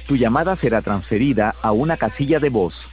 Tu llamada será transferida a una casilla de voz.